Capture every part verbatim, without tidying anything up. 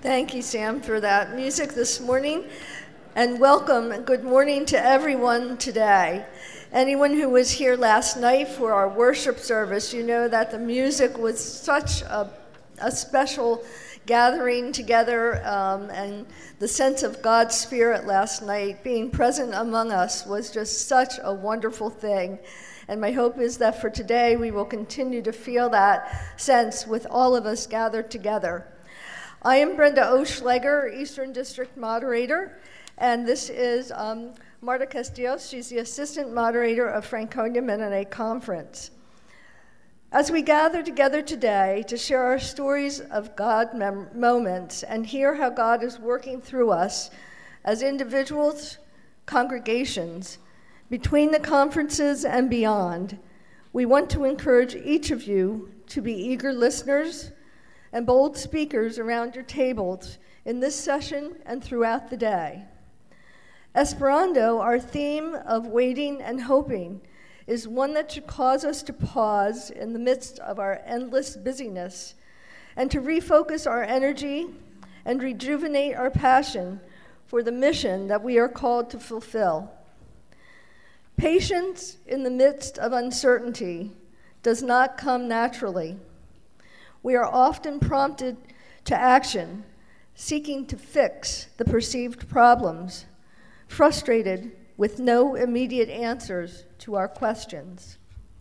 Thank you, Sam, for that music this morning. And welcome and good morning to everyone today. Anyone who was here last night for our worship service, you know that the music was such a, a special gathering together, um, and the sense of God's Spirit last night being present among us was just such a wonderful thing. And my hope is that for today we will continue to feel that sense with all of us gathered together. I am Brenda Oschleger, Eastern District Moderator, and this is um, Marta Castillos. She's the Assistant Moderator of Franconia Mennonite Conference. As we gather together today to share our stories of God mem- moments and hear how God is working through us as individuals, congregations, between the conferences and beyond, we want to encourage each of you to be eager listeners and bold speakers around your tables in this session and throughout the day. Esperando, our theme of waiting and hoping, is one that should cause us to pause in the midst of our endless busyness and to refocus our energy and rejuvenate our passion for the mission that we are called to fulfill. Patience in the midst of uncertainty does not come naturally. We are often prompted to action, seeking to fix the perceived problems, frustrated with no immediate answers to our questions.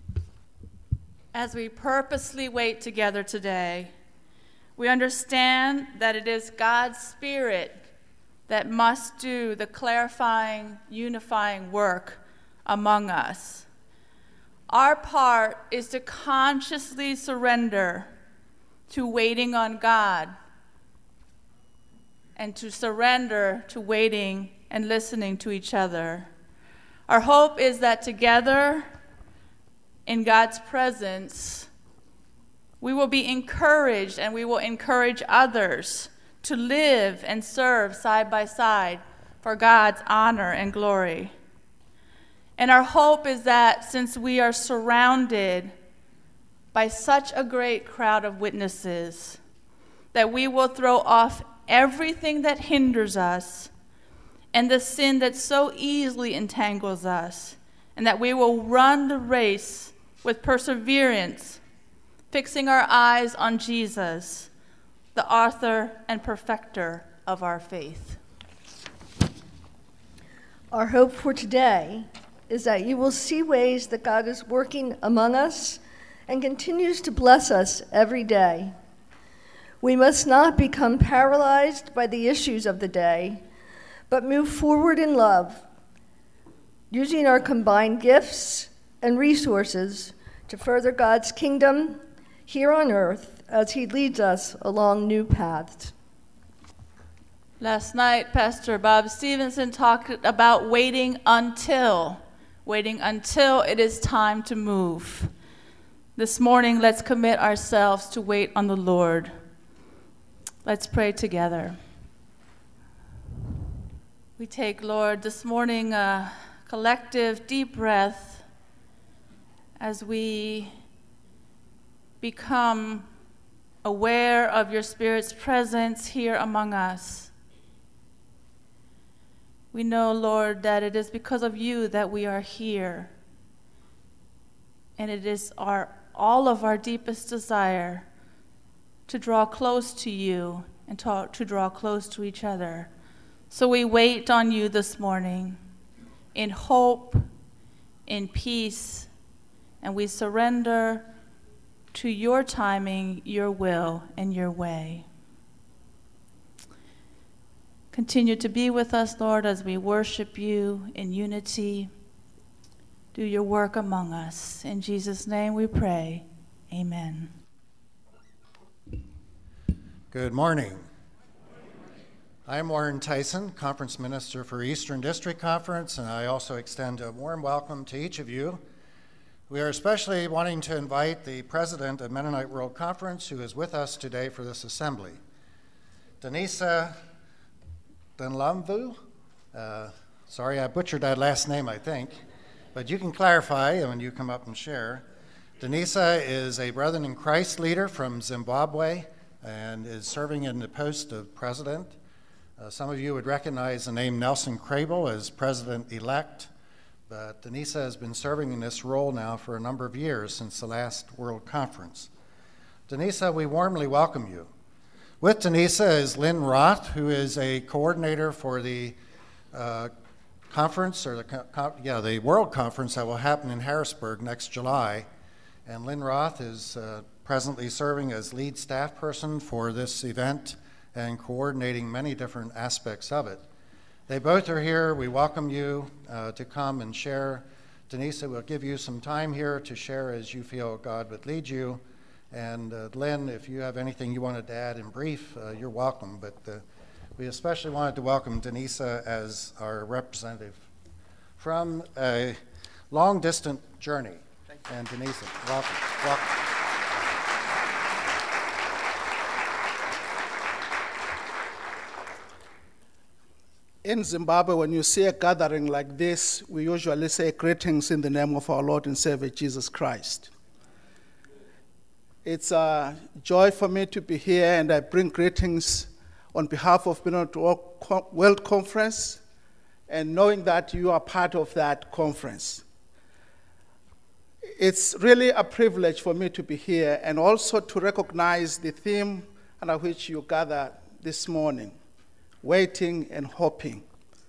As we purposely wait together today, we understand that it is God's Spirit that must do the clarifying, unifying work among us. Our part is to consciously surrender to waiting on God and to surrender to waiting and listening to each other. Our hope is that together in God's presence, we will be encouraged and we will encourage others to live and serve side by side for God's honor and glory. And our hope is that since we are surrounded by such a great crowd of witnesses, that we will throw off everything that hinders us and the sin that so easily entangles us, and that we will run the race with perseverance, fixing our eyes on Jesus, the author and perfecter of our faith. Our hope for today is that you will see ways that God is working among us and continues to bless us every day. We must not become paralyzed by the issues of the day, but move forward in love, using our combined gifts and resources to further God's kingdom here on earth as he leads us along new paths. Last night, Pastor Bob Stevenson talked about waiting until, waiting until it is time to move. This morning, let's commit ourselves to wait on the Lord. Let's pray together. We take, Lord, this morning a collective deep breath as we become aware of your Spirit's presence here among us. We know, Lord, that it is because of you that we are here. And it is our all of our deepest desire to draw close to you and to, to draw close to each other. So we wait on you this morning in hope, in peace, and we surrender to your timing, your will, and your way. Continue to be with us, Lord, as we worship you in unity. Do your work among us. In Jesus' name we pray. Amen. Good morning. I'm Warren Tyson, Conference Minister for Eastern District Conference, and I also extend a warm welcome to each of you. We are especially wanting to invite the President of Mennonite World Conference, who is with us today for this assembly. Denisa Dunlamvu, uh, sorry I butchered that last name, I think. But you can clarify when you come up and share. Denisa is a Brethren in Christ leader from Zimbabwe, and is serving in the post of president. Uh, some of you would recognize the name Nelson Crable as president-elect, but Denisa has been serving in this role now for a number of years since the last World Conference. Denisa, we warmly welcome you. With Denisa is Lynn Roth, who is a coordinator for the uh, conference, or the co- yeah, the World Conference that will happen in Harrisburg next July. And Lynn Roth is uh, presently serving as lead staff person for this event and coordinating many different aspects of it. They both are here. We welcome you uh, to come and share. Denisa will give you some time here to share as you feel God would lead you. And uh, Lynn, if you have anything you wanted to add in brief, uh, you're welcome. But uh, we especially wanted to welcome Denisa as our representative from a long-distant journey. And Denisa, welcome. welcome. In Zimbabwe, when you see a gathering like this, we usually say greetings in the name of our Lord and Savior, Jesus Christ. It's a joy for me to be here, and I bring greetings on behalf of Beyond World Conference, and knowing that you are part of that conference. It's really a privilege for me to be here, and also to recognize the theme under which you gather this morning, waiting and hoping.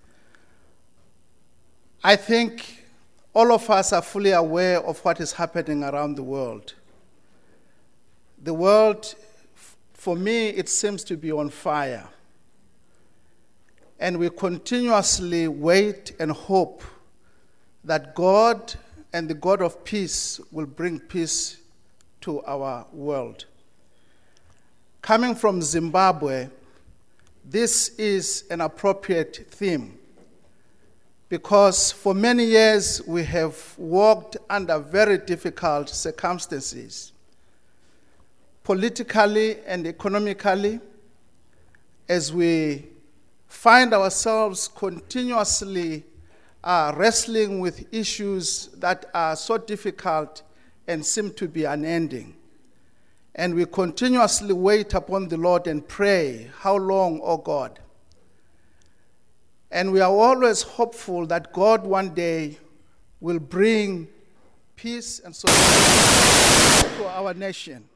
I think all of us are fully aware of what is happening around the world. The world, for me, it seems to be on fire. And we continuously wait and hope that God and the God of peace will bring peace to our world. Coming from Zimbabwe, this is an appropriate theme because for many years we have walked under very difficult circumstances, politically and economically, as we find ourselves continuously uh, wrestling with issues that are so difficult and seem to be unending. And we continuously wait upon the Lord and pray, how long, O God? And we are always hopeful that God one day will bring peace and solution to our nation.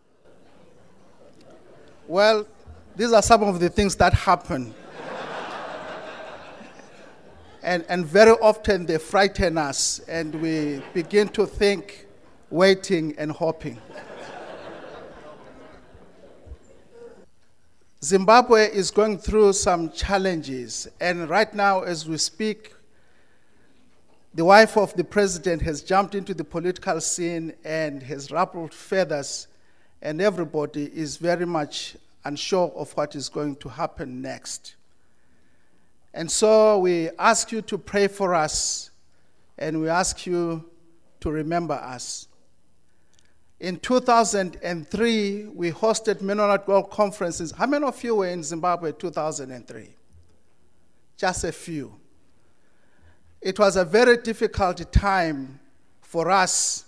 Well, these are some of the things that happen. and, and very often they frighten us, and we begin to think, waiting and hoping. Zimbabwe is going through some challenges, and right now as we speak, the wife of the president has jumped into the political scene and has ruffled feathers, and everybody is very much unsure of what is going to happen next. And so we ask you to pray for us, and we ask you to remember us. In two thousand three, we hosted Mennonite World Conferences. How many of you were in Zimbabwe in two thousand three? Just a few. It was a very difficult time for us.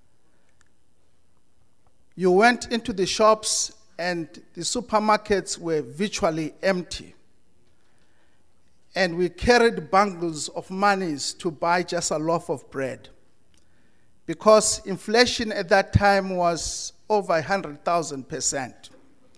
You went into the shops and the supermarkets were virtually empty. And we carried bundles of monies to buy just a loaf of bread, because inflation at that time was over one hundred thousand percent.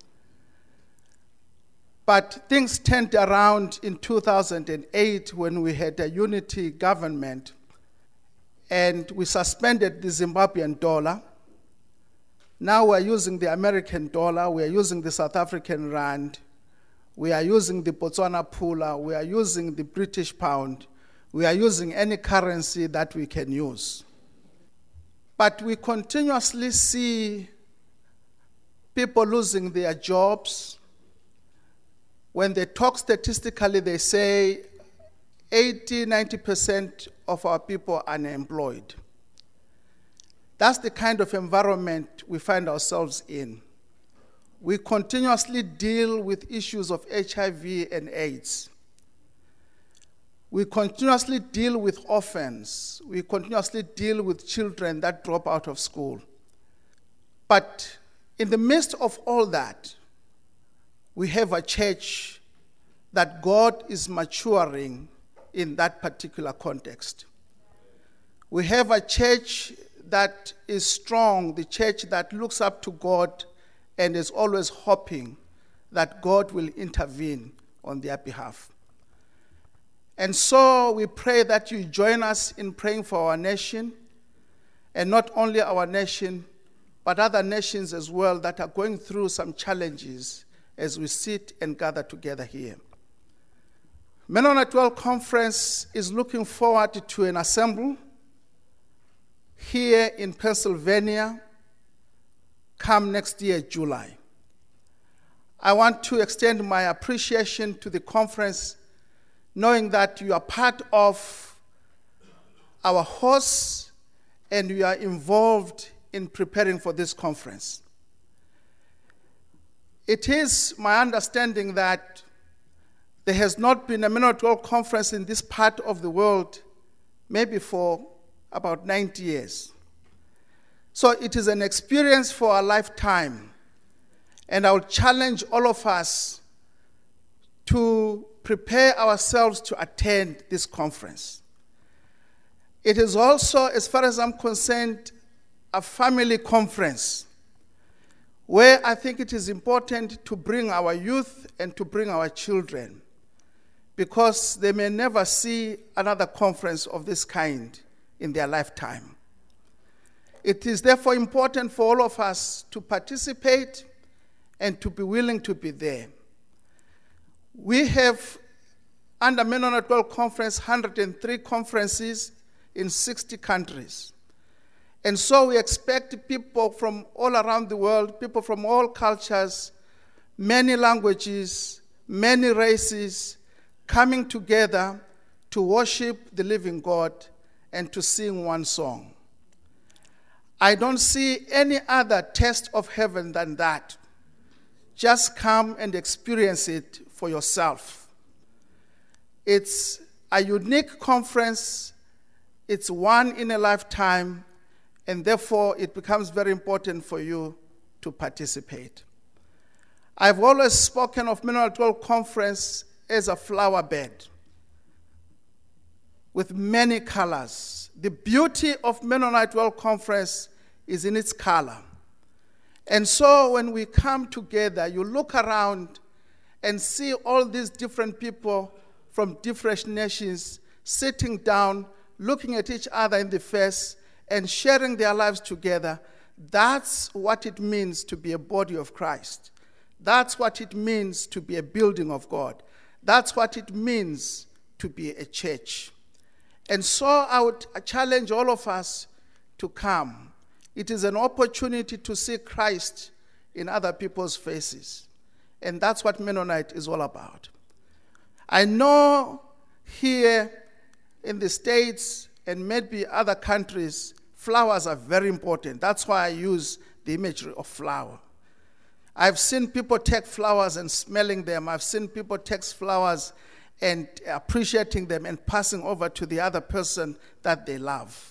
But things turned around in two thousand eight when we had a unity government, and we suspended the Zimbabwean dollar. Now we're using the American dollar, we are using the South African rand, we are using the Botswana pula, we are using the British pound, we are using any currency that we can use. But we continuously see people losing their jobs. When they talk statistically, they say eighty, ninety percent of our people are unemployed. That's the kind of environment we find ourselves in. We continuously deal with issues of H I V and AIDS. We continuously deal with orphans. We continuously deal with children that drop out of school. But in the midst of all that, we have a church that God is maturing in that particular context. We have a church that is strong, the church that looks up to God and is always hoping that God will intervene on their behalf. And so we pray that you join us in praying for our nation, and not only our nation, but other nations as well that are going through some challenges as we sit and gather together here. Mennonite World Conference is looking forward to an assembly here in Pennsylvania come next year, July. I want to extend my appreciation to the conference, knowing that you are part of our host and you are involved in preparing for this conference. It is my understanding that there has not been a Mennonite World Conference in this part of the world maybe for about ninety years. So it is an experience for a lifetime. And I will challenge all of us to prepare ourselves to attend this conference. It is also, as far as I'm concerned, a family conference where I think it is important to bring our youth and to bring our children, because they may never see another conference of this kind in their lifetime. It is therefore important for all of us to participate and to be willing to be there. We have, under Mennonite World Conference, one hundred three conferences in sixty countries. And so we expect people from all around the world, people from all cultures, many languages, many races, coming together to worship the living God and to sing one song. I don't see any other taste of heaven than that. Just come and experience it for yourself. It's a unique conference. It's one in a lifetime, and therefore it becomes very important for you to participate. I've always spoken of Mennonite World Conference as a flower bed with many colors. The beauty of Mennonite World Conference is in its color. And so when we come together, you look around and see all these different people from different nations sitting down, looking at each other in the face and sharing their lives together. That's what it means to be a body of Christ. That's what it means to be a building of God. That's what it means to be a church. And so I would challenge all of us to come. It is an opportunity to see Christ in other people's faces. And that's what Mennonite is all about. I know here in the States and maybe other countries, flowers are very important. That's why I use the imagery of flower. I've seen people take flowers and smelling them. I've seen people take flowers and appreciating them and passing over to the other person that they love.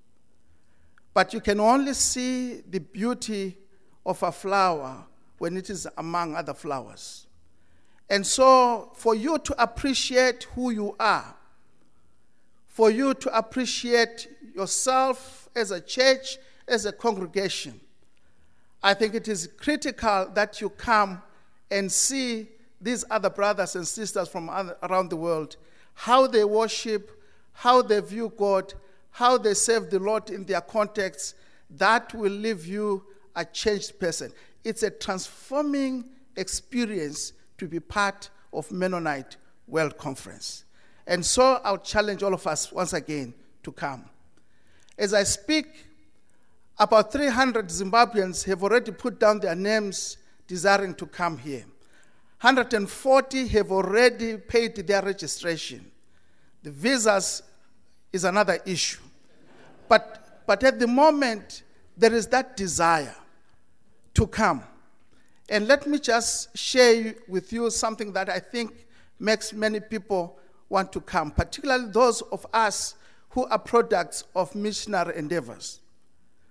But you can only see the beauty of a flower when it is among other flowers. And so for you to appreciate who you are, for you to appreciate yourself as a church, as a congregation, I think it is critical that you come and see these other brothers and sisters from other, around the world, how they worship, how they view God, how they serve the Lord in their context. That will leave you a changed person. It's a transforming experience to be part of Mennonite World Conference. And so I'll challenge all of us once again to come. As I speak, about three hundred Zimbabweans have already put down their names desiring to come here. one hundred forty have already paid their registration. The visas is another issue. But, but at the moment, there is that desire to come. And let me just share with you something that I think makes many people want to come, particularly those of us who are products of missionary endeavors.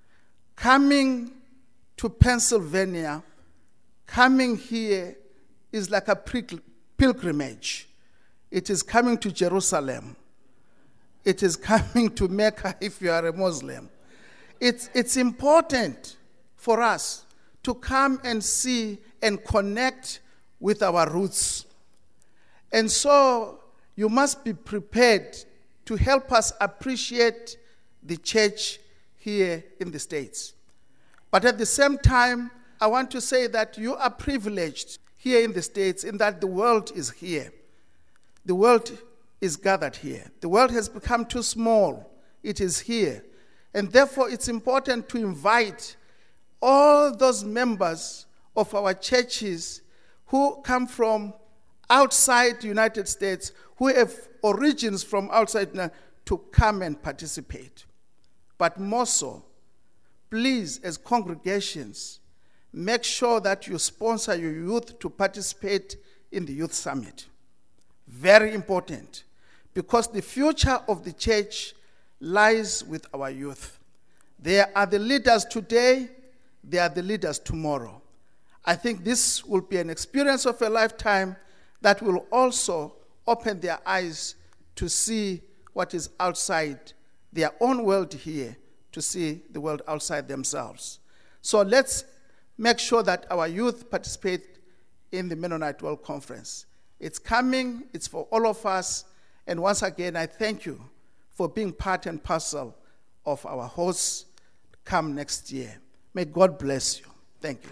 Coming to Pennsylvania, coming here is like a pilgrimage. It is coming to Jerusalem. It is coming to Mecca if you are a Muslim. It's, it's important for us to come and see and connect with our roots. And so you must be prepared to help us appreciate the church here in the States. But at the same time, I want to say that you are privileged here in the States in that the world is here. The world is gathered here. The world has become too small. It is here. And therefore, it's important to invite all those members of our churches who come from outside the United States, who have origins from outside, to come and participate. But more so, please, as congregations, make sure that you sponsor your youth to participate in the Youth Summit. Very important, because the future of the church lies with our youth. They are the leaders today, they are the leaders tomorrow. I think this will be an experience of a lifetime that will also open their eyes to see what is outside their own world here, to see the world outside themselves. So let's make sure that our youth participate in the Mennonite World Conference. It's coming, it's for all of us, and once again, I thank you for being part and parcel of our hosts come next year. May God bless you. Thank you.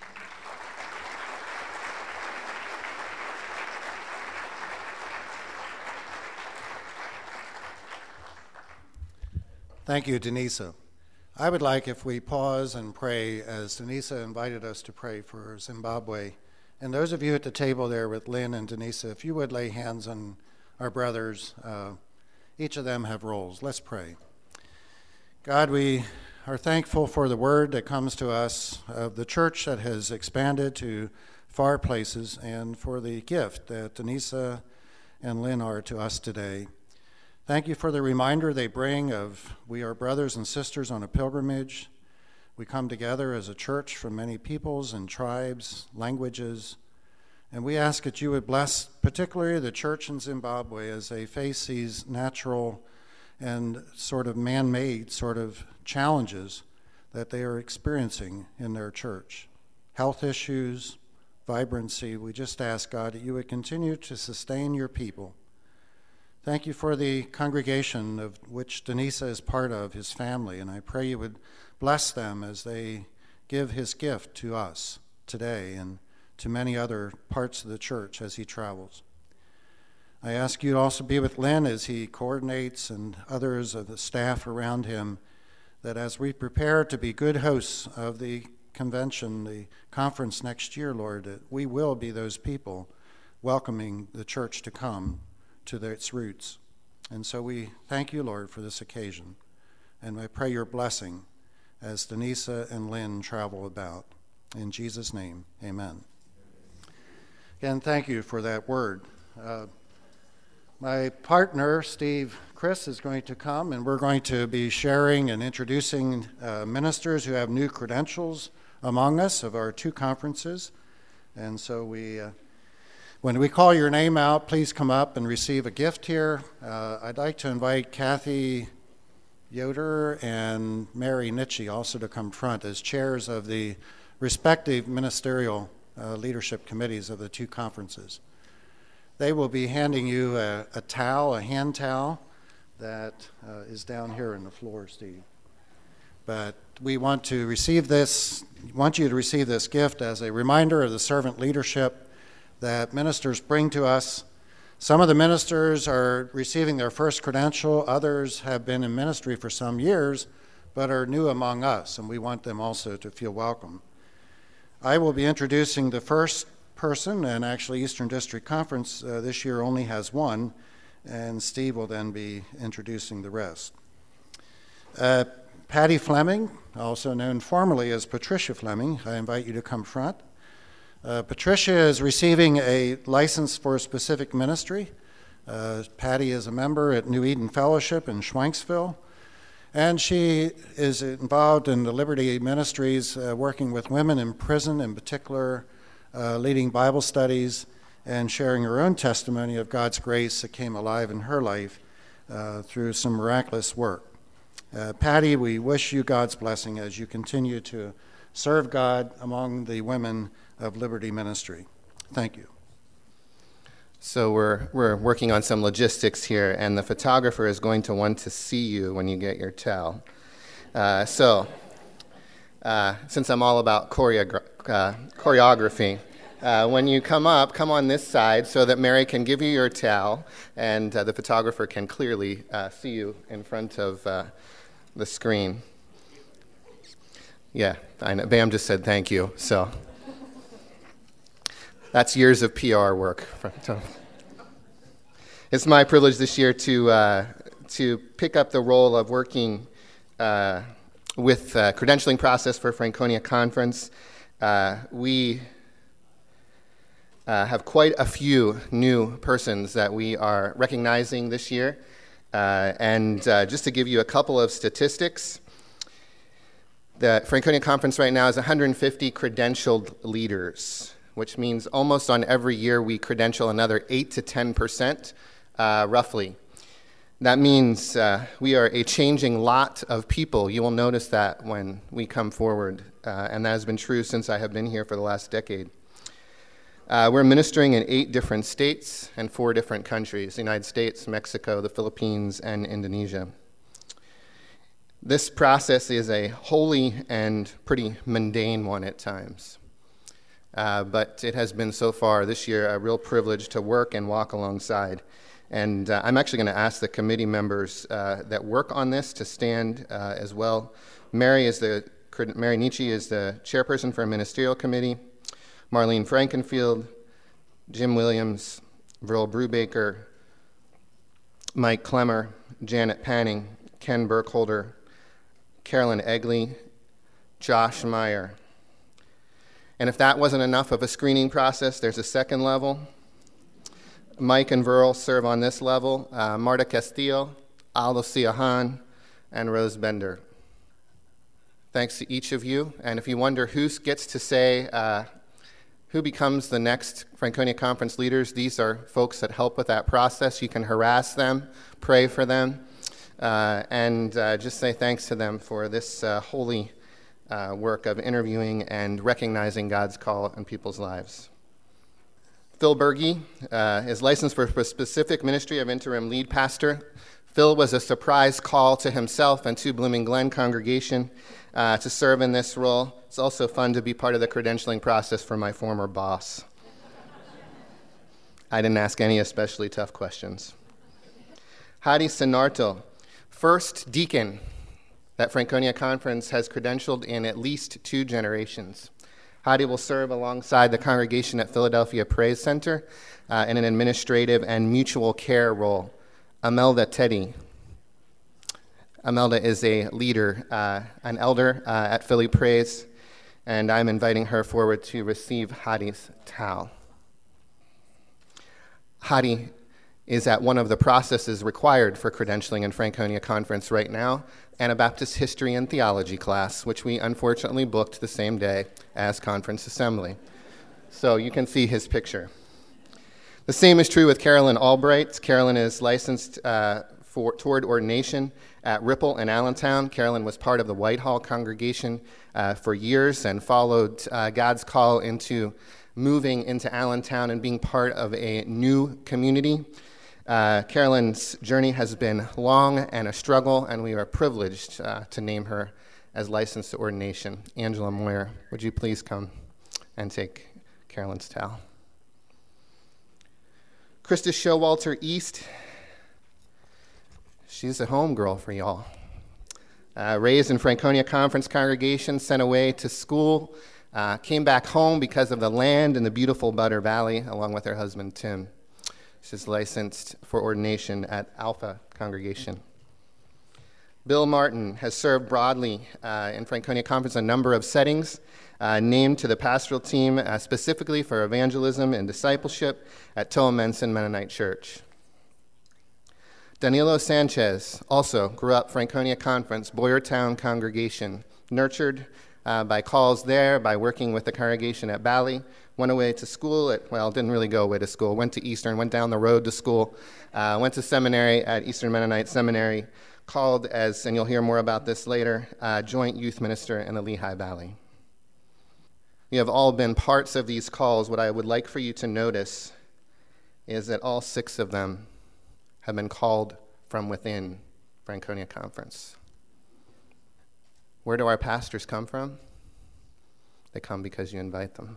Thank you, Denisa. I would like if we pause and pray as Denisa invited us to pray for Zimbabwe. And those of you at the table there with Lynn and Denisa, if you would lay hands on our brothers, uh, each of them have roles. Let's pray. God, we are thankful for the word that comes to us of the church that has expanded to far places, and for the gift that Denisa and Lynn are to us today. Thank you for the reminder they bring of we are brothers and sisters on a pilgrimage. We come together as a church from many peoples and tribes, languages, and we ask that you would bless particularly the church in Zimbabwe as they face these natural and sort of man-made sort of challenges that they are experiencing in their church. Health issues, vibrancy. We just ask, God, that you would continue to sustain your people. Thank you for the congregation of which Denisa is part of, his family, and I pray you would bless them as they give his gift to us today and to many other parts of the church as he travels. I ask you to also be with Lynn as he coordinates and others of the staff around him, that as we prepare to be good hosts of the convention, the conference next year, Lord, that we will be those people welcoming the church to come to its roots. And so we thank you, Lord, for this occasion. And I pray your blessing as Denisa and Lynn travel about. In Jesus' name, amen. Again, thank you for that word. Uh, my partner, Steve Chris, is going to come, and we're going to be sharing and introducing uh, ministers who have new credentials among us of our two conferences. And so we, uh, when we call your name out, please come up and receive a gift here. Uh, I'd like to invite Kathy Yoder and Mary Nitchie also to come front as chairs of the respective ministerial uh, leadership committees of the two conferences. They will be handing you a, a towel, a hand towel, that uh, is down here on the floor, Steve. But we want to receive this, want you to receive this gift as a reminder of the servant leadership that ministers bring to us. Some of the ministers are receiving their first credential. Others have been in ministry for some years, but are new among us, and we want them also to feel welcome. I will be introducing the first person, and actually Eastern District Conference uh, this year only has one, and Steve will then be introducing the rest. Uh, Patty Fleming, also known formally as Patricia Fleming, I invite you to come front. Uh, Patricia is receiving a license for a specific ministry. Uh, Patty is a member at New Eden Fellowship in Schwenksville, and she is involved in the Liberty Ministries, uh, working with women in prison, in particular uh, leading Bible studies and sharing her own testimony of God's grace that came alive in her life uh, through some miraculous work. Uh, Patty, we wish you God's blessing as you continue to serve God among the women of Liberty Ministry. Thank you. So we're we're working on some logistics here, and the photographer is going to want to see you when you get your towel. Uh, so, uh, since I'm all about choreogra- uh, choreography, uh, when you come up, come on this side so that Mary can give you your towel, and uh, the photographer can clearly uh, see you in front of uh, the screen. Yeah, I know. Bam just said thank you, so that's years of P R work. It's my privilege this year to uh, to pick up the role of working uh, with the credentialing process for Franconia Conference. Uh, we uh, have quite a few new persons that we are recognizing this year. Uh, and uh, just to give you a couple of statistics, the Franconia Conference right now is one hundred fifty credentialed leaders, which means almost on every year we credential another eight to ten percent, uh, roughly. That means uh, we are a changing lot of people. You will notice that when we come forward, uh, and that has been true since I have been here for the last decade. Uh, we're ministering in eight different states and four different countries: the United States, Mexico, the Philippines, and Indonesia. This process is a holy and pretty mundane one at times. Uh, but it has been so far this year a real privilege to work and walk alongside. And uh, I'm actually going to ask the committee members uh, that work on this to stand uh, as well. Mary is the Mary Nietzsche is the chairperson for a ministerial committee. Marlene Frankenfield, Jim Williams, Verl Brubaker, Mike Clemmer, Janet Panning, Ken Burkholder, Carolyn Egley, Josh Meyer. And if that wasn't enough of a screening process, there's a second level. Mike and Verl serve on this level. Uh, Marta Castillo, Aldo Siahan, and Rose Bender. Thanks to each of you. And if you wonder who gets to say uh, who becomes the next Franconia Conference leaders, these are folks that help with that process. You can harass them, pray for them, uh, and uh, just say thanks to them for this uh, holy uh, work of interviewing and recognizing God's call in people's lives. Phil Berge uh, is licensed for a specific ministry of interim lead pastor. Phil was a surprise call to himself and to Blooming Glen congregation uh, to serve in this role. It's also fun to be part of the credentialing process for my former boss. I didn't ask any especially tough questions. Hadi Sinarto, first deacon that Franconia Conference has credentialed in at least two generations. Hadi will serve alongside the congregation at Philadelphia Praise Center uh, in an administrative and mutual care role. Amelda Teddy. Amelda is a leader, uh, an elder uh, at Philly Praise, and I'm inviting her forward to receive Hadi's towel. Hadi is at one of the processes required for credentialing in Franconia Conference right now, Anabaptist History and Theology class, which we unfortunately booked the same day as Conference Assembly. So you can see his picture. The same is true with Carolyn Albright. Carolyn is licensed uh, for, toward ordination at Ripple in Allentown. Carolyn was part of the Whitehall congregation uh, for years and followed uh, God's call into moving into Allentown and being part of a new community. Uh, Carolyn's journey has been long and a struggle, and we are privileged uh, to name her as licensed to ordination. Angela Moyer, would you please come and take Carolyn's towel? Krista Showalter East, she's a homegirl for y'all. Uh, raised in Franconia Conference congregation, sent away to school, uh, came back home because of the land in the beautiful Butter Valley, along with her husband Tim. She's licensed for ordination at Alpha Congregation. Bill Martin has served broadly uh, in Franconia Conference a number of settings, uh, named to the pastoral team uh, specifically for evangelism and discipleship at Toa Menson Mennonite Church. Danilo Sanchez also grew up Franconia Conference, Boyertown Congregation, nurtured uh, by calls there, by working with the congregation at Bali, went away to school at, well, didn't really go away to school, went to Eastern, went down the road to school, uh, went to seminary at Eastern Mennonite Seminary, called as, and you'll hear more about this later, uh, joint youth minister in the Lehigh Valley. You have all been parts of these calls. What I would like for you to notice is that all six of them have been called from within Franconia Conference. Where do our pastors come from? They come because you invite them.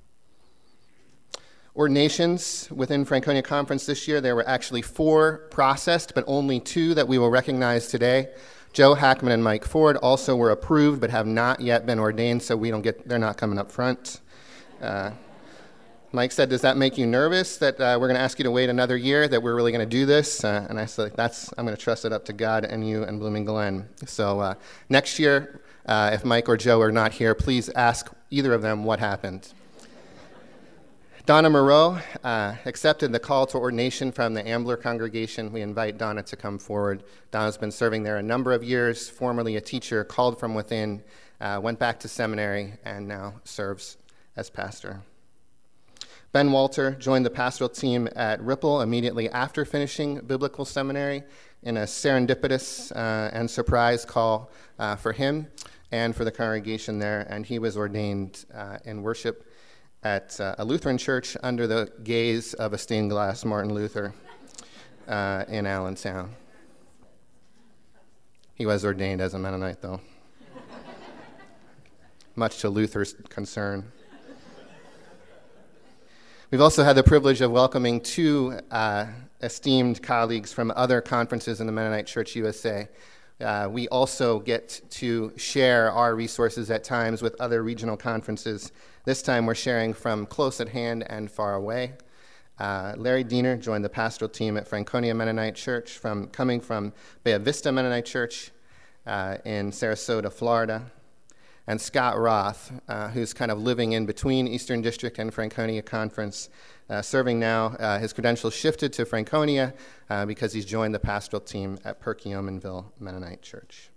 Ordinations within Franconia Conference this year, there were actually four processed, but only two that we will recognize today. Joe Hackman and Mike Ford also were approved, but have not yet been ordained, so we don't get, they're not coming up front. Uh, Mike said, does that make you nervous that uh, we're going to ask you to wait another year, that we're really going to do this? Uh, and I said, that's, I'm going to trust it up to God and you and Blooming Glen. So uh, next year, uh, if Mike or Joe are not here, please ask either of them what happened. Donna Moreau uh, accepted the call to ordination from the Ambler congregation. We invite Donna to come forward. Donna's been serving there a number of years, formerly a teacher, called from within, uh, went back to seminary, and now serves as pastor. Ben Walter joined the pastoral team at Ripple immediately after finishing biblical seminary in a serendipitous uh, and surprise call uh, for him and for the congregation there, and he was ordained uh, in worship at uh, a Lutheran church under the gaze of a stained glass Martin Luther uh, in Allentown. He was ordained as a Mennonite, though, much to Luther's concern. We've also had the privilege of welcoming two uh, esteemed colleagues from other conferences in the Mennonite Church U S A. Uh, we also get to share our resources at times with other regional conferences. This time we're sharing from close at hand and far away. Uh, Larry Diener joined the pastoral team at Franconia Mennonite Church, from coming from Bay Vista Mennonite Church uh, in Sarasota, Florida. And Scott Roth, uh, who's kind of living in between Eastern District and Franconia Conference, uh, serving now. Uh, his credentials shifted to Franconia uh, because he's joined the pastoral team at Perkiomenville Mennonite Church.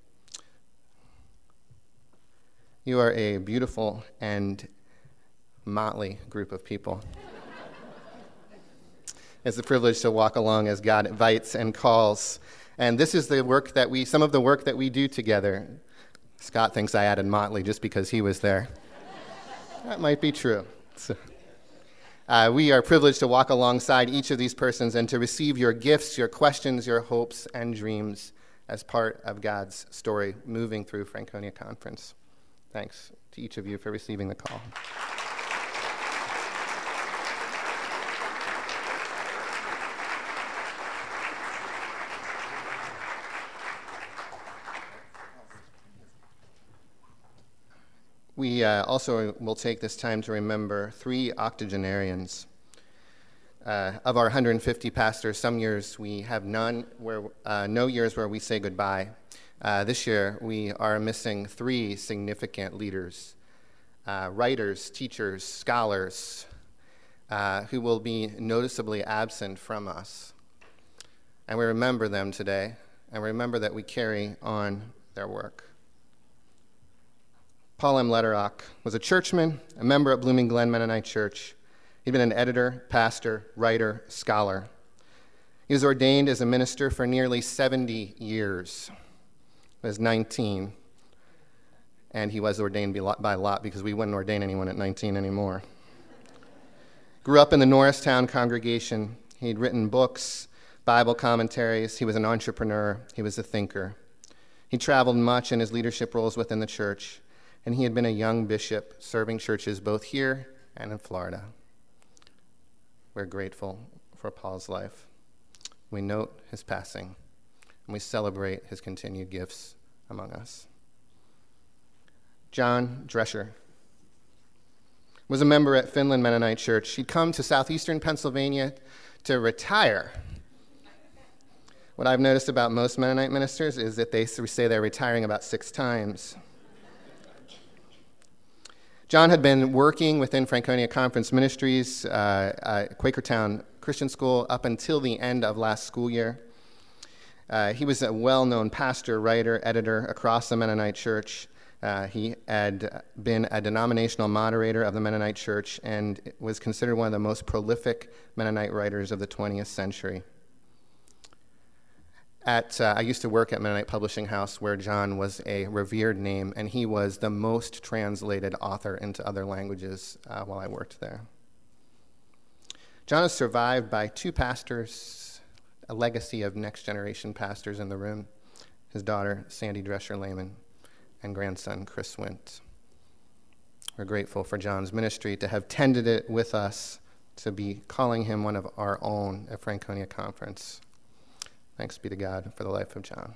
You are a beautiful and motley group of people. It's a privilege to walk along as God invites and calls. And this is the work that we, some of the work that we do together. Scott thinks I added motley just because he was there. That might be true. So, uh, we are privileged to walk alongside each of these persons and to receive your gifts, your questions, your hopes, and dreams as part of God's story moving through Franconia Conference. Thanks to each of you for receiving the call. We uh, also will take this time to remember three octogenarians. Uh, of our one hundred fifty pastors, some years we have none, where uh, no years where we say goodbye. Uh, this year we are missing three significant leaders, uh, writers, teachers, scholars, uh, who will be noticeably absent from us. And we remember them today, and remember that we carry on their work. Paul M. Letterock was a churchman, a member at Blooming Glen Mennonite Church. He'd been an editor, pastor, writer, scholar. He was ordained as a minister for nearly seventy years. He was nineteen, and he was ordained by lot because we wouldn't ordain anyone at nineteen anymore. Grew up in the Norristown congregation. He'd written books, Bible commentaries. He was an entrepreneur. He was a thinker. He traveled much in his leadership roles within the church, and he had been a young bishop serving churches both here and in Florida. We're grateful for Paul's life. We note his passing, and we celebrate his continued gifts among us. John Drescher was a member at Finland Mennonite Church. He'd come to southeastern Pennsylvania to retire. What I've noticed about most Mennonite ministers is that they say they're retiring about six times. John had been working within Franconia Conference Ministries, uh, uh, Quakertown Christian School, up until the end of last school year. Uh, he was a well-known pastor, writer, editor across the Mennonite Church, Uh, he had been a denominational moderator of the Mennonite Church and was considered one of the most prolific Mennonite writers of the twentieth century. At, uh, I used to work at Mennonite Publishing House, where John was a revered name, and he was the most translated author into other languages uh, while I worked there. John is survived by two pastors, a legacy of next-generation pastors in the room, his daughter, Sandy Drescher-Lehman, and grandson, Chris Wint. We're grateful for John's ministry, to have tended it with us, to be calling him one of our own at Franconia Conference. Thanks be to God for the life of John.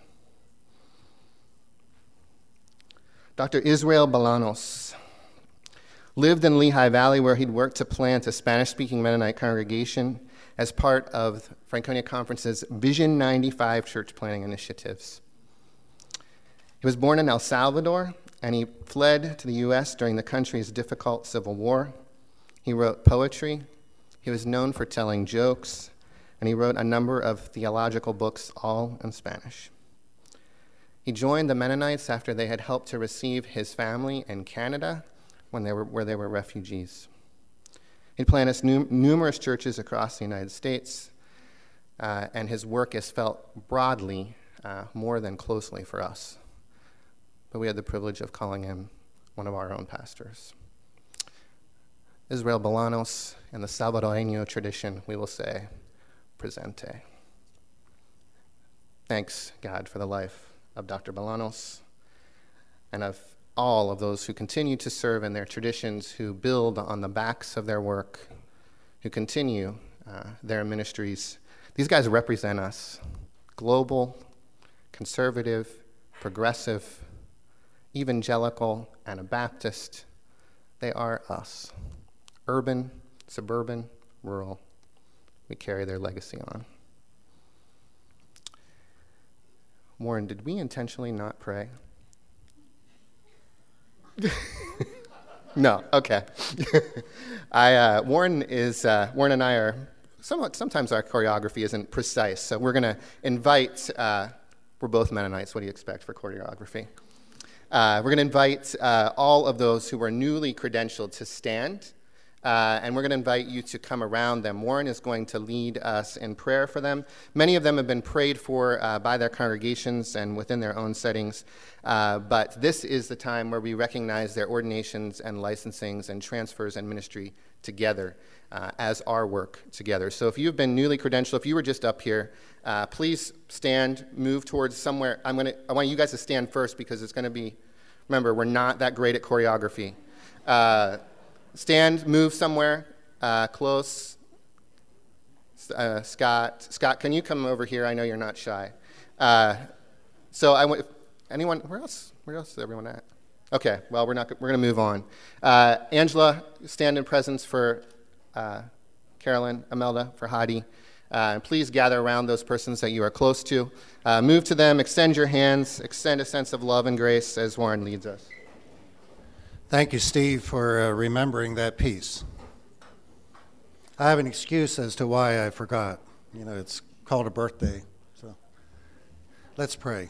Doctor Israel Bolanos lived in Lehigh Valley, where he'd worked to plant a Spanish-speaking Mennonite congregation as part of Franconia Conference's Vision ninety-five church planting initiatives. He was born in El Salvador, and he fled to the U S during the country's difficult civil war. He wrote poetry. He was known for telling jokes, and he wrote a number of theological books, all in Spanish. He joined the Mennonites after they had helped to receive his family in Canada when they were, where they were refugees. He planted num- numerous churches across the United States, uh, and his work is felt broadly uh, more than closely for us. But we had the privilege of calling him one of our own pastors. Israel Bolanos, in the Salvadoreño tradition, we will say, presente. Thanks, God, for the life of Doctor Bolanos and of all of those who continue to serve in their traditions, who build on the backs of their work, who continue uh, their ministries. These guys represent us: global, conservative, progressive, evangelical, Anabaptist. They are us. Urban, suburban, rural. We carry their legacy on. Warren, did we intentionally not pray? No, okay. I uh, Warren is uh, Warren and I are somewhat. Sometimes our choreography isn't precise, so we're going to invite. Uh, we're both Mennonites. What do you expect for choreography? Uh, we're going to invite uh, all of those who are newly credentialed to stand. Uh, and we're going to invite you to come around them. Warren is going to lead us in prayer for them. Many of them have been prayed for uh, by their congregations and within their own settings. Uh, but this is the time where we recognize their ordinations and licensings and transfers and ministry together uh, as our work together. So if you've been newly credentialed, if you were just up here, uh, please stand, move towards somewhere. I'm going to. I want you guys to stand first because it's going to be. Remember, we're not that great at choreography. Uh, Stand, move somewhere, uh, close. Uh, Scott, Scott, can you come over here? I know you're not shy. Uh, so I want anyone. Where else? Where else is everyone at? Okay. Well, we're not. We're going to move on. Uh, Angela, stand in presence for uh, Carolyn, Imelda, for Hadi. Uh, and please gather around those persons that you are close to. Uh, move to them. Extend your hands. Extend a sense of love and grace as Warren leads us. Thank you, Steve, for uh, remembering that piece. I have an excuse as to why I forgot. You know, it's called a birthday. So let's pray.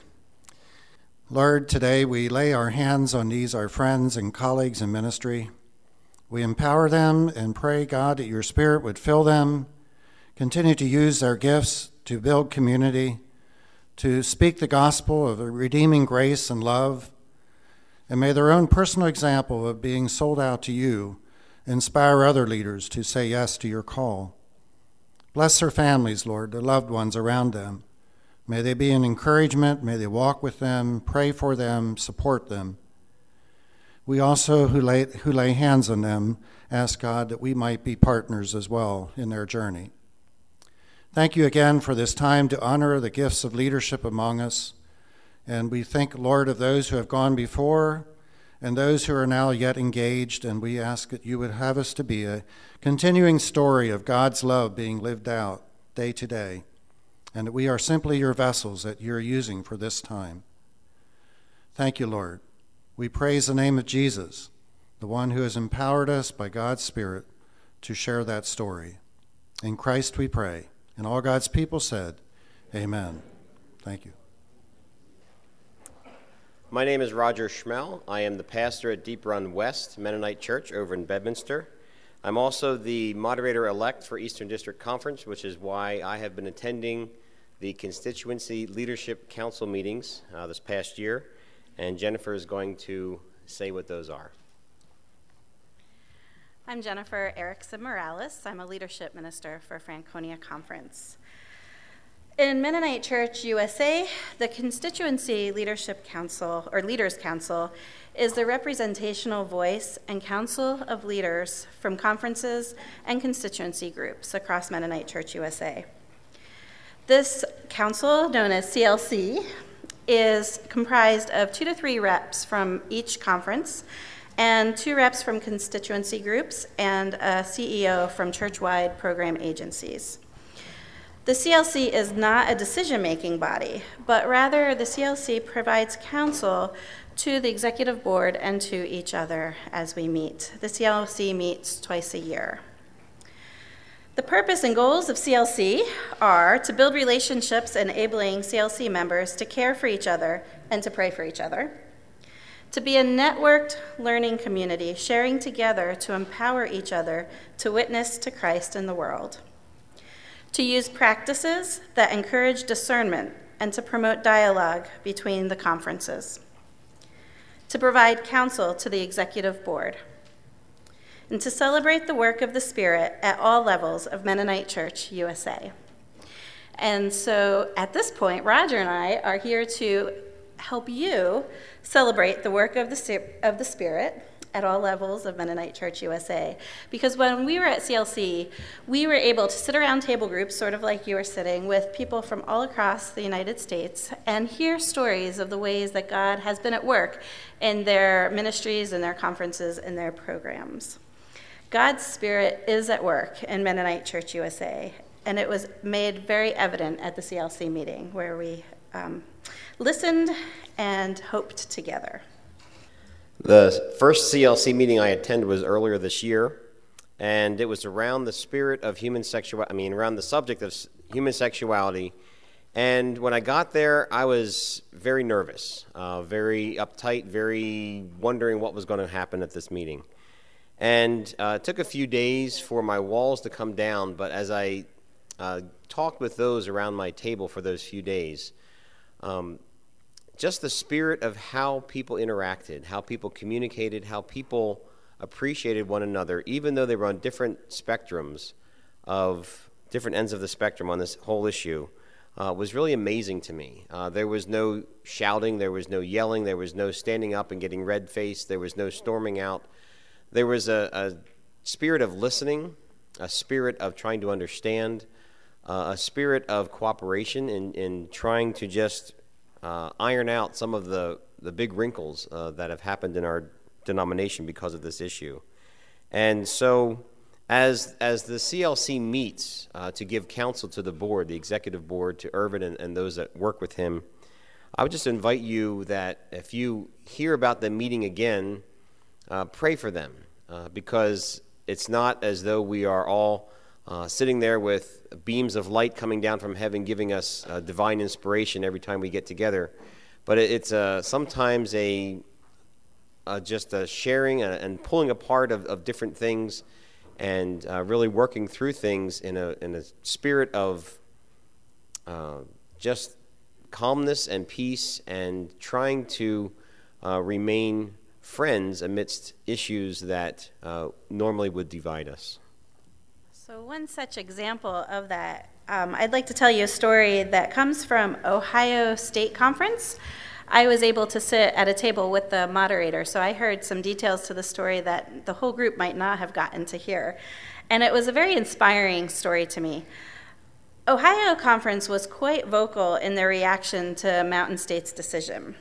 Lord, today we lay our hands on these, our friends and colleagues in ministry. We empower them and pray, God, that your Spirit would fill them, continue to use their gifts to build community, to speak the gospel of a redeeming grace and love. And may their own personal example of being sold out to you inspire other leaders to say yes to your call. Bless their families, Lord, the loved ones around them. May they be an encouragement. May they walk with them, pray for them, support them. We also, who lay, who lay hands on them, ask God that we might be partners as well in their journey. Thank you again for this time to honor the gifts of leadership among us. And we think, Lord, of those who have gone before and those who are now yet engaged, and we ask that you would have us to be a continuing story of God's love being lived out day to day, and that we are simply your vessels that you're using for this time. Thank you, Lord. We praise the name of Jesus, the one who has empowered us by God's Spirit to share that story. In Christ we pray. And all God's people said, amen. Thank you. My name is Roger Schmel. I am the pastor at Deep Run West Mennonite Church over in Bedminster. I'm also the moderator-elect for Eastern District Conference, which is why I have been attending the Constituency Leadership Council meetings uh, this past year, and Jennifer is going to say what those are. I'm Jennifer Erickson Morales. I'm a leadership minister for Franconia Conference. In Mennonite Church U S A, the Constituency Leadership Council, or Leaders Council, is the representational voice and council of leaders from conferences and constituency groups across Mennonite Church U S A. This council, known as C L C, is comprised of two to three reps from each conference, and two reps from constituency groups, and a C E O from church-wide program agencies. The C L C is not a decision-making body, but rather the C L C provides counsel to the executive board and to each other as we meet. The C L C meets twice a year. The purpose and goals of C L C are to build relationships enabling C L C members to care for each other and to pray for each other, to be a networked learning community sharing together to empower each other to witness to Christ in the world, to use practices that encourage discernment and to promote dialogue between the conferences, to provide counsel to the executive board, and to celebrate the work of the Spirit at all levels of Mennonite Church U S A. And so at this point, Roger and I are here to help you celebrate the work of the, of the Spirit at all levels of Mennonite Church U S A. Because when we were at C L C, we were able to sit around table groups, sort of like you were sitting, with people from all across the United States and hear stories of the ways that God has been at work in their ministries and their conferences and their programs. God's Spirit is at work in Mennonite Church U S A, and it was made very evident at the C L C meeting where we um, listened and hoped together. The first C L C meeting I attended was earlier this year, and it was around the spirit of human sexuality, I mean, around the subject of human sexuality. And when I got there, I was very nervous, uh, very uptight, very wondering what was going to happen at this meeting. And uh, it took a few days for my walls to come down, but as I uh, talked with those around my table for those few days, um, just the spirit of how people interacted, how people communicated, how people appreciated one another, even though they were on different spectrums of different ends of the spectrum on this whole issue, uh, was really amazing to me. Uh, there was no shouting, there was no yelling, there was no standing up and getting red-faced, there was no storming out. There was a, a spirit of listening, a spirit of trying to understand, uh, a spirit of cooperation in, in trying to just Uh, iron out some of the, the big wrinkles uh, that have happened in our denomination because of this issue. And so as as the C L C meets uh, to give counsel to the board, the executive board, to Irvin and, and those that work with him, I would just invite you that if you hear about the meeting again, uh, pray for them, uh, because it's not as though we are all Uh, sitting there with beams of light coming down from heaven giving us uh, divine inspiration every time we get together. But it, it's uh, sometimes a uh, just a sharing and, and pulling apart of, of different things and uh, really working through things in a, in a spirit of uh, just calmness and peace and trying to uh, remain friends amidst issues that uh, normally would divide us. So one such example of that, um, I'd like to tell you a story that comes from Ohio State Conference. I was able to sit at a table with the moderator, so I heard some details to the story that the whole group might not have gotten to hear. And it was a very inspiring story to me. Ohio Conference was quite vocal in their reaction to Mountain State's decision.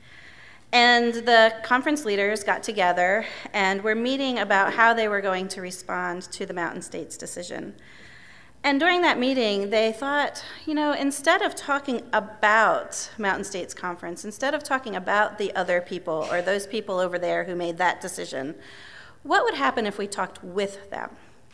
And the conference leaders got together and were meeting about how they were going to respond to the Mountain States decision. And during that meeting, they thought, you know, instead of talking about Mountain States Conference, instead of talking about the other people or those people over there who made that decision, what would happen if we talked with them?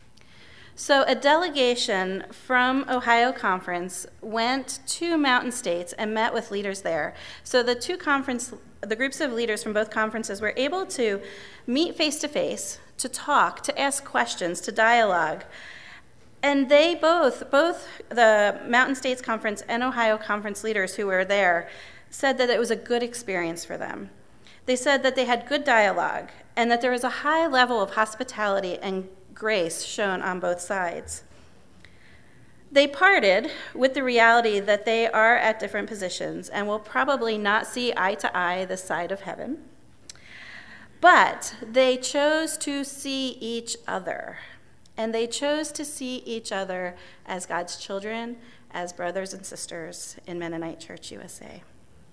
So a delegation from Ohio Conference went to Mountain States and met with leaders there. So the two conference the groups of leaders from both conferences were able to meet face-to-face, to talk, to ask questions, to dialogue. And they both, both the Mountain States Conference and Ohio Conference leaders who were there, said that it was a good experience for them. They said that they had good dialogue and that there was a high level of hospitality and grace shown on both sides. They parted with the reality that they are at different positions and will probably not see eye to eye this side of heaven. But they chose to see each other. And they chose to see each other as God's children, as brothers and sisters in Mennonite Church U S A.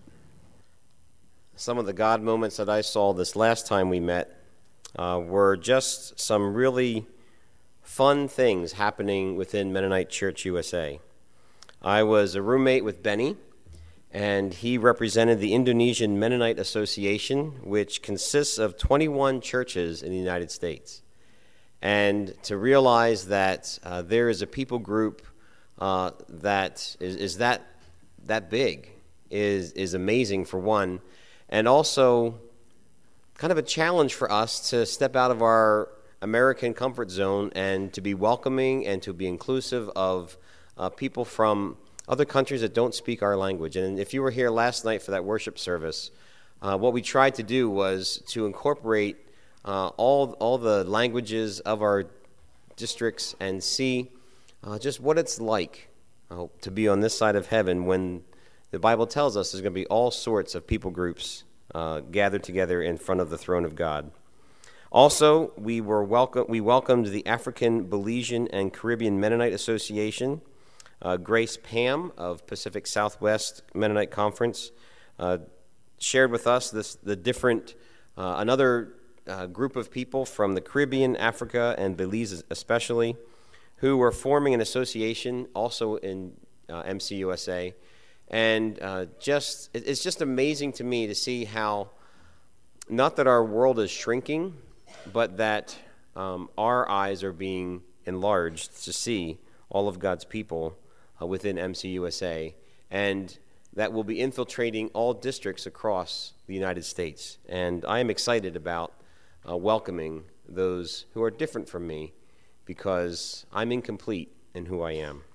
Some of the God moments that I saw this last time we met uh, were just some really fun things happening within Mennonite Church U S A. I was a roommate with Benny, and he represented the Indonesian Mennonite Association, which consists of twenty-one churches in the United States. And to realize that uh, there is a people group uh, that is, is that that big is is amazing, for one, and also kind of a challenge for us to step out of our American comfort zone and to be welcoming and to be inclusive of uh, people from other countries that don't speak our language. And if you were here last night for that worship service, uh, what we tried to do was to incorporate Uh, all all the languages of our districts and see uh, just what it's like uh, to be on this side of heaven when the Bible tells us there's going to be all sorts of people groups uh, gathered together in front of the throne of God. Also, we were welcome. We welcomed the African, Belizean, and Caribbean Mennonite Association. Uh, Grace Pam of Pacific Southwest Mennonite Conference uh, shared with us this the different uh, another. Uh, group of people from the Caribbean, Africa, and Belize especially, who were forming an association also in uh, M C U S A. And uh, just it, it's just amazing to me to see how, not that our world is shrinking, but that um, our eyes are being enlarged to see all of God's people uh, within M C U S A, and that will be infiltrating all districts across the United States. And I am excited about Uh, welcoming those who are different from me, because I'm incomplete in who I am.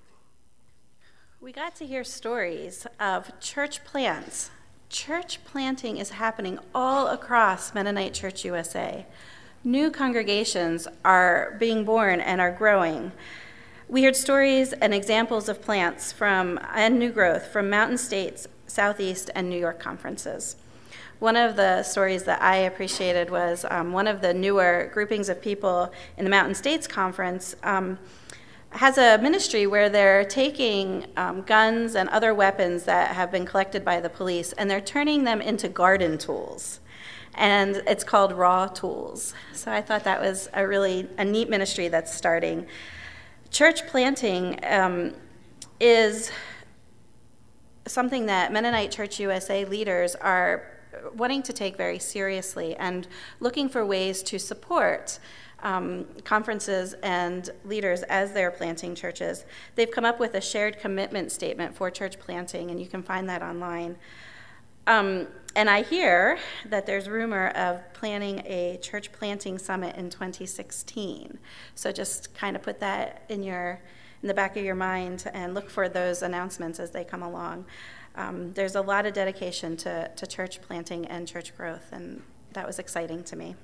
We got to hear stories of church plants. Church planting is happening all across Mennonite Church U S A. New congregations are being born and are growing. We heard stories and examples of plants from and new growth from Mountain States, Southeast, and New York conferences. One of the stories that I appreciated was um, one of the newer groupings of people in the Mountain States Conference um, has a ministry where they're taking um, guns and other weapons that have been collected by the police, and they're turning them into garden tools. And it's called Raw Tools. So I thought that was a really a neat ministry that's starting. Church planting um, is something that Mennonite Church U S A leaders are wanting to take very seriously and looking for ways to support um, conferences and leaders as they're planting churches. They've come up with a shared commitment statement for church planting, and you can find that online. Um, and I hear that there's rumor of planning a church planting summit in twenty sixteen. So just kind of put that in your in the back of your mind and look for those announcements as they come along. Um, there's a lot of dedication to, to church planting and church growth, and that was exciting to me.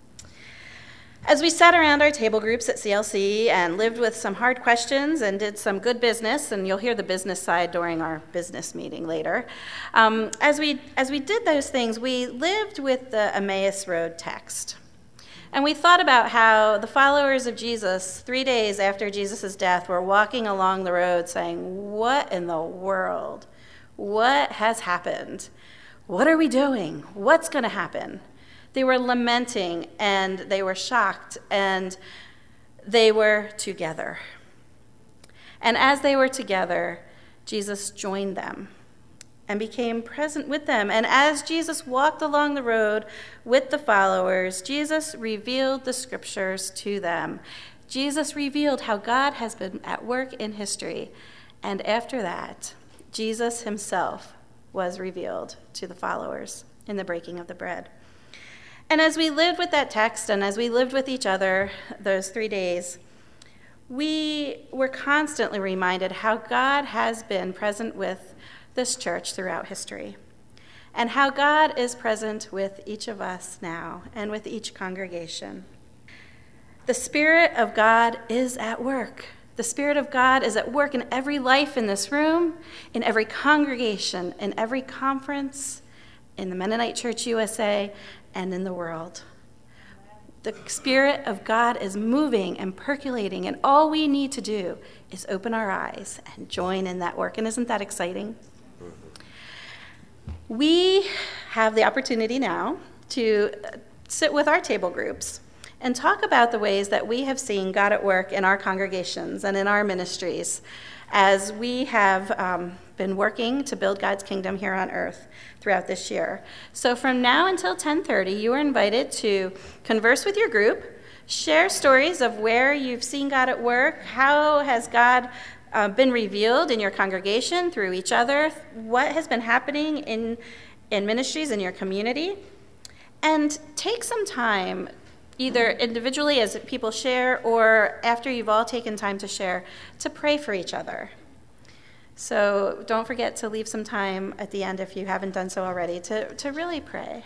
As we sat around our table groups at C L C and lived with some hard questions and did some good business, and you'll hear the business side during our business meeting later, um, as we as we did those things, we lived with the Emmaus Road text. And we thought about how the followers of Jesus, three days after Jesus' death, were walking along the road saying, "What in the world? What has happened? What are we doing? What's going to happen?" They were lamenting, and they were shocked, and they were together. And as they were together, Jesus joined them and became present with them. And as Jesus walked along the road with the followers, Jesus revealed the scriptures to them. Jesus revealed how God has been at work in history. And after that, Jesus himself was revealed to the followers. in the breaking of the bread. And as we lived with that text and as we lived with each other those three days, we were constantly reminded how God has been present with this church throughout history, and how God is present with each of us now and with each congregation. The Spirit of God is at work. The Spirit of God is at work in every life in this room, in every congregation, in every conference, in the Mennonite Church U S A, and in the world. The Spirit of God is moving and percolating, and all we need to do is open our eyes and join in that work. And isn't that exciting? We have the opportunity now to sit with our table groups and talk about the ways that we have seen God at work in our congregations and in our ministries as we have um, been working to build God's kingdom here on earth throughout this year. So from now until ten thirty, you are invited to converse with your group, share stories of where you've seen God at work, how has God uh, been revealed in your congregation through each other, what has been happening in, in ministries in your community, and take some time, either individually as people share or after you've all taken time to share, to pray for each other. So don't forget to leave some time at the end, if you haven't done so already, to, to really pray.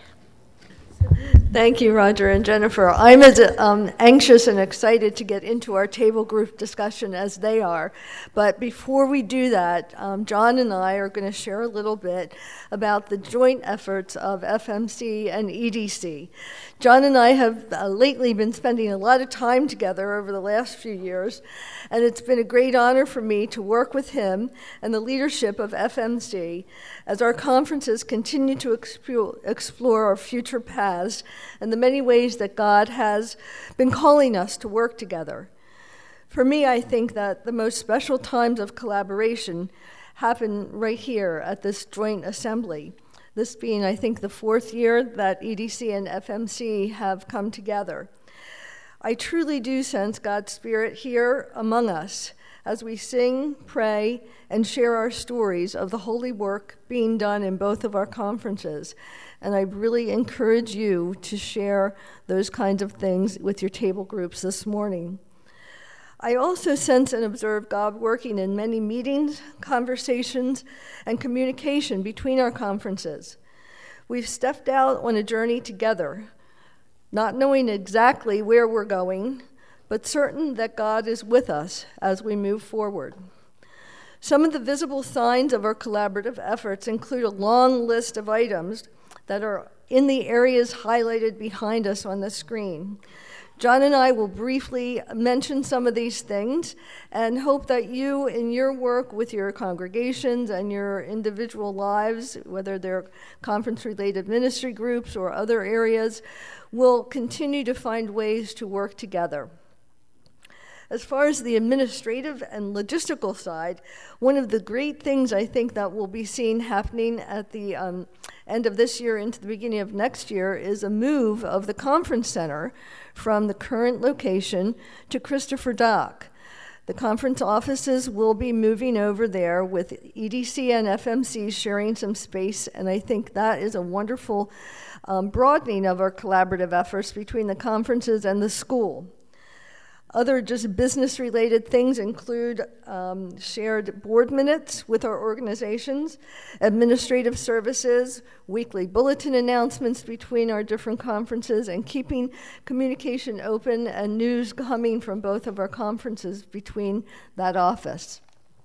Thank you, Roger and Jennifer. I'm as um, anxious and excited to get into our table group discussion as they are. But before we do that, um, John and I are going to share a little bit about the joint efforts of F M C and E D C. John and I have uh, lately been spending a lot of time together over the last few years, and it's been a great honor for me to work with him and the leadership of F M C as our conferences continue to explore, explore our future paths and the many ways that God has been calling us to work together. For me, I think that the most special times of collaboration happen right here at this joint assembly. This being, I think, the fourth year that E D C and F M C have come together. I truly do sense God's Spirit here among us as we sing, pray, and share our stories of the holy work being done in both of our conferences. And I really encourage you to share those kinds of things with your table groups this morning. I also sense and observe God working in many meetings, conversations, and communication between our conferences. We've stepped out on a journey together, not knowing exactly where we're going, but certain that God is with us as we move forward. Some of the visible signs of our collaborative efforts include a long list of items that are in the areas highlighted behind us on the screen. John and I will briefly mention some of these things and hope that you, in your work with your congregations and your individual lives, whether they're conference-related ministry groups or other areas, will continue to find ways to work together. As far as the administrative and logistical side, one of the great things I think that we'll be seeing happening at the um, end of this year into the beginning of next year is a move of the conference center from the current location to Christopher Dock. The conference offices will be moving over there with E D C and F M C sharing some space, and I think that is a wonderful um, broadening of our collaborative efforts between the conferences and the school. Other just business-related things include um, shared board minutes with our organizations, administrative services, weekly bulletin announcements between our different conferences, and keeping communication open and news coming from both of our conferences between that office.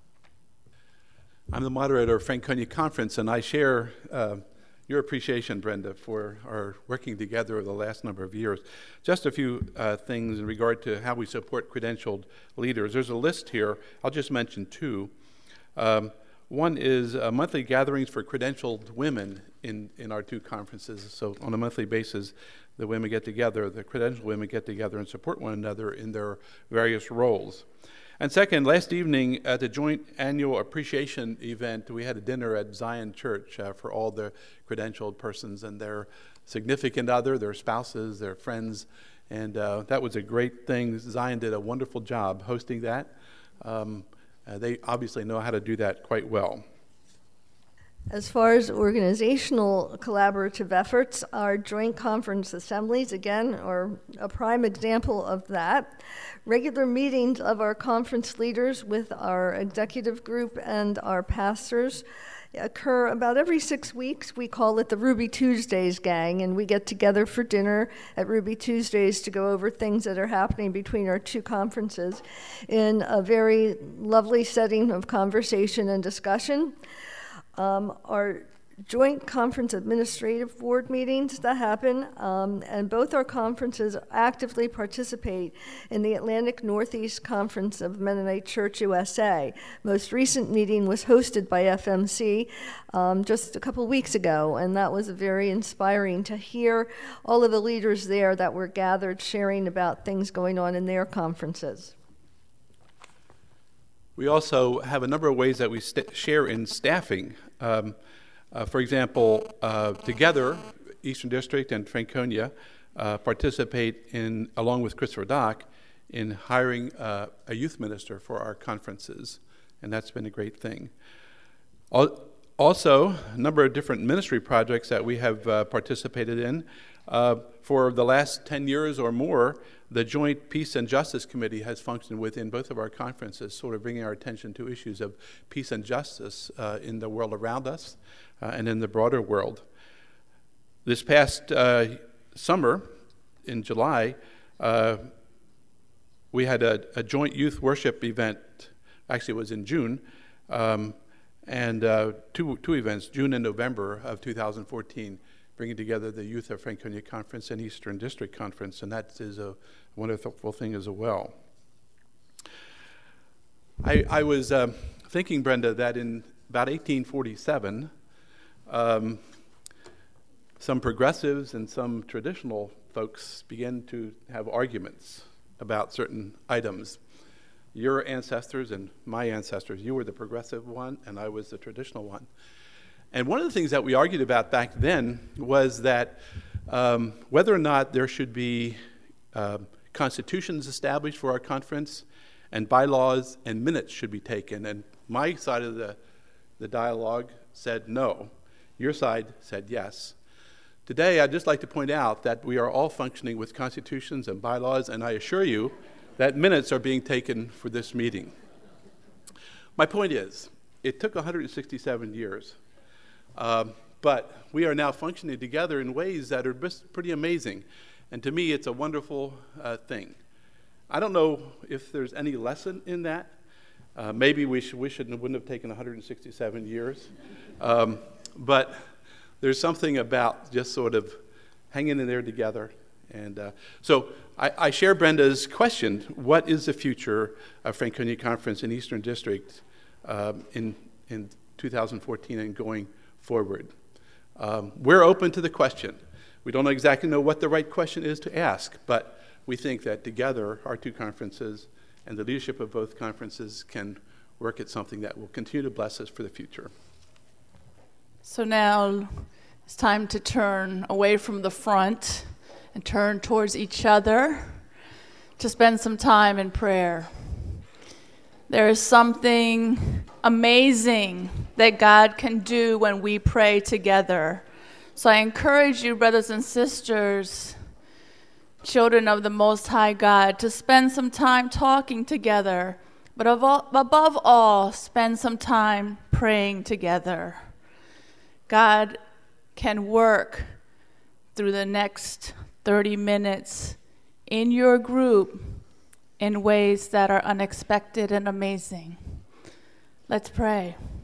I'm the moderator of Franconia Conference, and I share uh, your appreciation, Brenda, for our working together over the last number of years. Just a few uh, things in regard to how we support credentialed leaders. There's a list here. I'll just mention two. Um, one is uh, monthly gatherings for credentialed women in, in our two conferences. So on a monthly basis, the women get together, the credentialed women get together and support one another in their various roles. And second, last evening at the joint annual appreciation event, we had a dinner at Zion Church uh, for all the credentialed persons and their significant other, their spouses, their friends, and uh, that was a great thing. Zion did a wonderful job hosting that. Um, uh, they obviously know how to do that quite well. As far as organizational collaborative efforts, our joint conference assemblies, again, are a prime example of that. Regular meetings of our conference leaders with our executive group and our pastors occur about every six weeks. We call it the Ruby Tuesdays gang, and we get together for dinner at Ruby Tuesdays to go over things that are happening between our two conferences in a very lovely setting of conversation and discussion. Um, our joint conference administrative board meetings that happen, um, and both our conferences actively participate in the Atlantic Northeast Conference of Mennonite Church U S A. Most recent meeting was hosted by F M C um, just a couple weeks ago, and that was very inspiring to hear all of the leaders there that were gathered sharing about things going on in their conferences. We also have a number of ways that we st- share in staffing. Um, uh, for example, uh, together, Eastern District and Franconia uh, participate in, along with Christopher Dock, in hiring uh, a youth minister for our conferences, and that's been a great thing. Also, a number of different ministry projects that we have uh, participated in. Uh, for the last ten years or more, the Joint Peace and Justice Committee has functioned within both of our conferences, sort of bringing our attention to issues of peace and justice uh, in the world around us uh, and in the broader world. This past uh, summer, in July, uh, we had a, a joint youth worship event. Actually, it was in June, um, and uh, two, two events, June and November of two thousand fourteen, bringing together the Youth of Franconia Conference and Eastern District Conference, and that is a wonderful thing as well. I, I was uh, thinking, Brenda, that in about eighteen forty-seven, um, some progressives and some traditional folks began to have arguments about certain items. Your ancestors and my ancestors, you were the progressive one, and I was the traditional one. And one of the things that we argued about back then was that um, whether or not there should be uh, constitutions established for our conference, and bylaws and minutes should be taken. And my side of the, the dialogue said no. Your side said yes. Today, I'd just like to point out that we are all functioning with constitutions and bylaws, and I assure you that minutes are being taken for this meeting. My point is, it took one hundred sixty-seven years. Um, but we are now functioning together in ways that are pretty amazing. And to me, it's a wonderful uh, thing. I don't know if there's any lesson in that. Uh, maybe we, should, we shouldn't, wouldn't have taken one hundred sixty-seven years. Um, but there's something about just sort of hanging in there together. And uh, so I, I share Brenda's question, what is the future of Franconia Conference in Eastern District um, in, in two thousand fourteen and going forward? Um, we're open to the question. We don't exactly know what the right question is to ask, but we think that together our two conferences and the leadership of both conferences can work at something that will continue to bless us for the future. So now it's time to turn away from the front and turn towards each other to spend some time in prayer. There is something amazing that God can do when we pray together. So I encourage you, brothers and sisters, children of the Most High God, to spend some time talking together, but above all, spend some time praying together. God can work through the next thirty minutes in your group in ways that are unexpected and amazing. Let's pray.